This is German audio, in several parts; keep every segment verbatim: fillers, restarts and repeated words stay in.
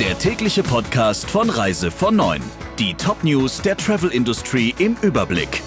Der tägliche Podcast von Reise von neun. Die Top-News der Travel-Industrie im Überblick.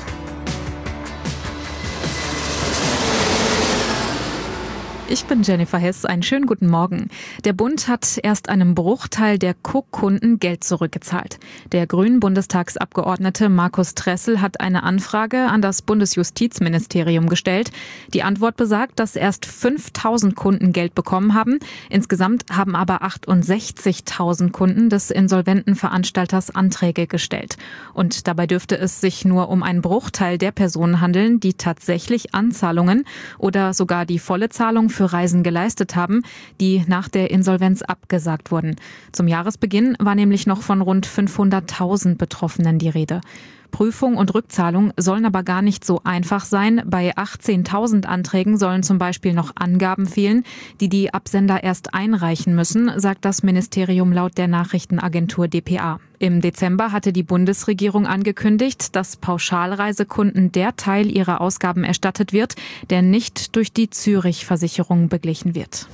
Ich bin Jennifer Hess, einen schönen guten Morgen. Der Bund hat erst einem Bruchteil der Cook-Kunden Geld zurückgezahlt. Der grünen Bundestagsabgeordnete Markus Tressel hat eine Anfrage an das Bundesjustizministerium gestellt. Die Antwort besagt, dass erst fünftausend Kunden Geld bekommen haben. Insgesamt haben aber achtundsechzigtausend Kunden des insolventen Veranstalters Anträge gestellt. Und dabei dürfte es sich nur um einen Bruchteil der Personen handeln, die tatsächlich Anzahlungen oder sogar die volle Zahlung für Reisen geleistet haben, die nach der Insolvenz abgesagt wurden. Zum Jahresbeginn war nämlich noch von rund fünfhunderttausend Betroffenen die Rede. Prüfung und Rückzahlung sollen aber gar nicht so einfach sein. Bei achtzehntausend Anträgen sollen zum Beispiel noch Angaben fehlen, die die Absender erst einreichen müssen, sagt das Ministerium laut der Nachrichtenagentur D P A. Im Dezember hatte die Bundesregierung angekündigt, dass Pauschalreisekunden der Teil ihrer Ausgaben erstattet wird, der nicht durch die Zürich-Versicherung beglichen wird.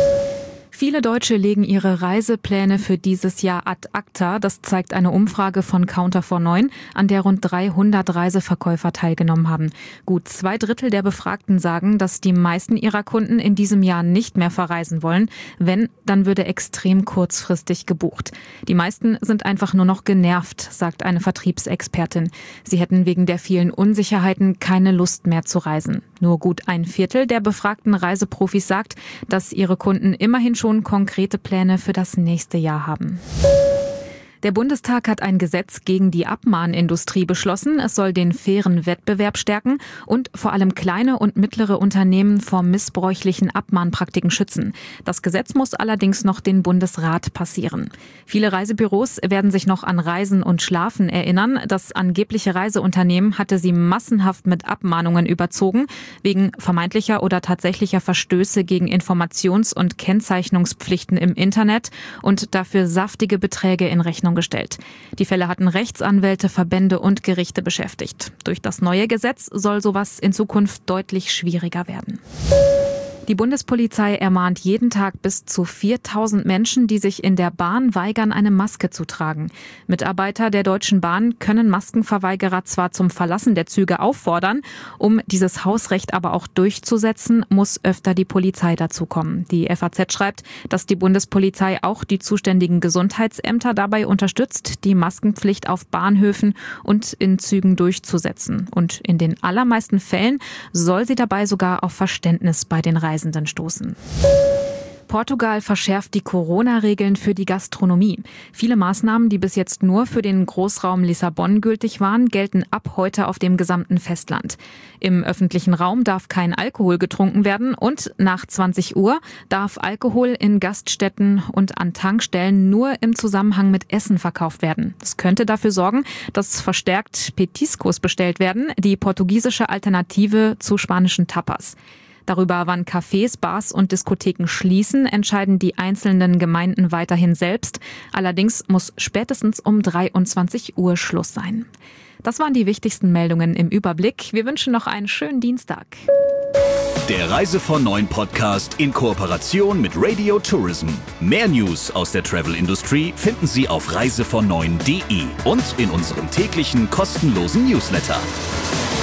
Viele Deutsche legen ihre Reisepläne für dieses Jahr ad acta. Das zeigt eine Umfrage von Counter for neun, an der rund dreihundert Reiseverkäufer teilgenommen haben. Gut zwei Drittel der Befragten sagen, dass die meisten ihrer Kunden in diesem Jahr nicht mehr verreisen wollen. Wenn, dann würde extrem kurzfristig gebucht. Die meisten sind einfach nur noch genervt, sagt eine Vertriebsexpertin. Sie hätten wegen der vielen Unsicherheiten keine Lust mehr zu reisen. Nur gut ein Viertel der befragten Reiseprofis sagt, dass ihre Kunden immerhin schon konkrete Pläne für das nächste Jahr haben. Der Bundestag hat ein Gesetz gegen die Abmahnindustrie beschlossen. Es soll den fairen Wettbewerb stärken und vor allem kleine und mittlere Unternehmen vor missbräuchlichen Abmahnpraktiken schützen. Das Gesetz muss allerdings noch den Bundesrat passieren. Viele Reisebüros werden sich noch an Reisen und Schlafen erinnern. Das angebliche Reiseunternehmen hatte sie massenhaft mit Abmahnungen überzogen, wegen vermeintlicher oder tatsächlicher Verstöße gegen Informations- und Kennzeichnungspflichten im Internet und dafür saftige Beträge in Rechnung gestellt. Die Fälle hatten Rechtsanwälte, Verbände und Gerichte beschäftigt. Durch das neue Gesetz soll sowas in Zukunft deutlich schwieriger werden. Die Bundespolizei ermahnt jeden Tag bis zu viertausend Menschen, die sich in der Bahn weigern, eine Maske zu tragen. Mitarbeiter der Deutschen Bahn können Maskenverweigerer zwar zum Verlassen der Züge auffordern, um dieses Hausrecht aber auch durchzusetzen, muss öfter die Polizei dazukommen. Die F A Z schreibt, dass die Bundespolizei auch die zuständigen Gesundheitsämter dabei unterstützt, die Maskenpflicht auf Bahnhöfen und in Zügen durchzusetzen. Und in den allermeisten Fällen soll sie dabei sogar auf Verständnis bei den Reisenden Reisenden stoßen. Portugal verschärft die Corona-Regeln für die Gastronomie. Viele Maßnahmen, die bis jetzt nur für den Großraum Lissabon gültig waren, gelten ab heute auf dem gesamten Festland. Im öffentlichen Raum darf kein Alkohol getrunken werden und nach zwanzig Uhr darf Alkohol in Gaststätten und an Tankstellen nur im Zusammenhang mit Essen verkauft werden. Das könnte dafür sorgen, dass verstärkt Petiscos bestellt werden, die portugiesische Alternative zu spanischen Tapas. Darüber, wann Cafés, Bars und Diskotheken schließen, entscheiden die einzelnen Gemeinden weiterhin selbst. Allerdings muss spätestens um dreiundzwanzig Uhr Schluss sein. Das waren die wichtigsten Meldungen im Überblick. Wir wünschen noch einen schönen Dienstag. Der Reise von neun Podcast in Kooperation mit Radio Tourism. Mehr News aus der Travel-Industrie finden Sie auf reise von neun punkt de und in unserem täglichen kostenlosen Newsletter.